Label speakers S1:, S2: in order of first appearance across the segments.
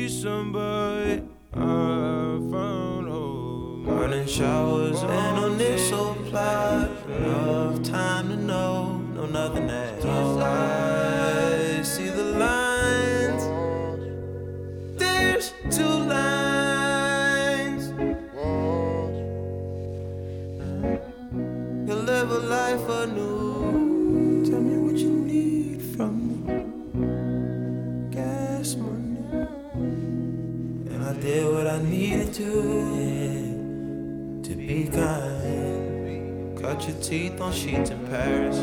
S1: be somebody I found home. Morning showers and on this supply. Enough time to know nothing at all. I see the lines. There's two lines. You'll live a life anew. Tell me what you need from me. Gas money. And I did what I needed to, yeah, to be kind. Cut your teeth on sheets in Paris.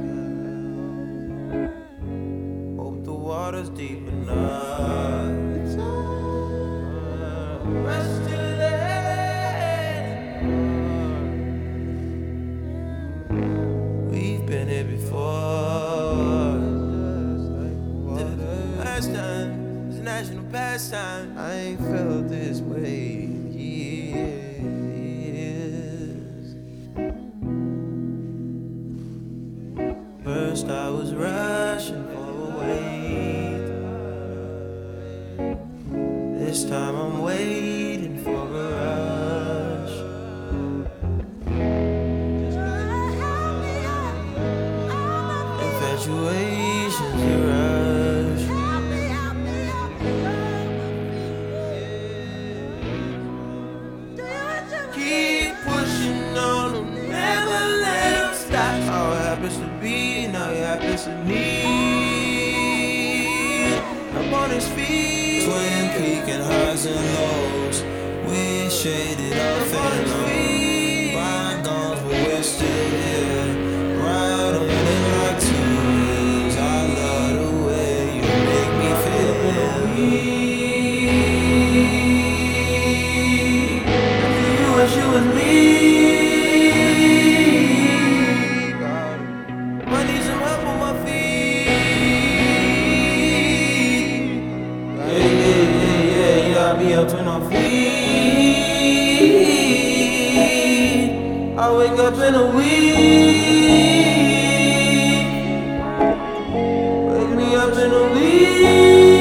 S1: Hope the water's deep enough. Rest till then. We've been here before. Last time was a national pastime. I ain't felt this way in years. First I was rushing for a wait. This time I'm waiting for a rush. Infatuation's a rush. Keep pushing on them, never let them stop. All happens to be, now he happens to need. Up on his feet, twin peaking highs and lows. We shaded off and low. Bygones, but we're still here. Ride on it like two wheels. I love the way you make me feel. It's you and me. I need some help on my feet. Yeah, I be up in my feet. I wake up in a week. Wake me up in a week.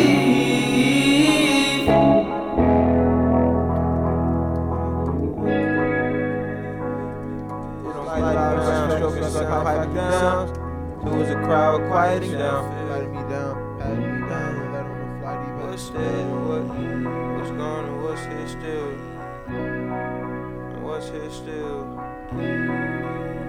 S1: Two is a crowd quieting down,
S2: Patting me down, and let on the flight even.
S1: what's dead and what's gone and what's here still, and what's here still.